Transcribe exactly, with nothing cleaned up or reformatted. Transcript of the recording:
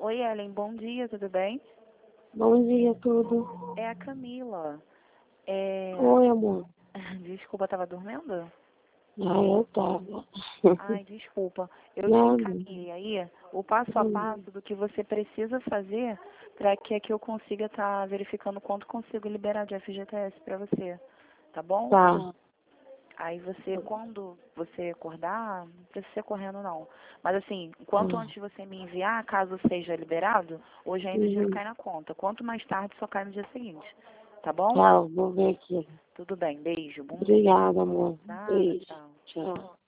Oi, Ellen, bom dia, tudo bem? Bom dia, tudo. É a Camila. É... Oi, amor. Desculpa, estava dormindo? Ah, eu tava. Ai, desculpa. Eu te Nada. encaminhei aí o passo a Hum. passo do que você precisa fazer para que aqui eu consiga estar verificando quanto consigo liberar de F G T S para você, tá bom? Tá. Aí você, quando você acordar, não precisa ser correndo não. Mas assim, quanto Tá. antes você me enviar, caso seja liberado, hoje ainda o dinheiro Uhum. cai na conta. Quanto mais tarde, só cai no dia seguinte. Tá bom? Tá, eu vou ver aqui. Tudo bem, beijo, bom dia. Obrigada, amor. Nada, Beijo. tchau. Tchau.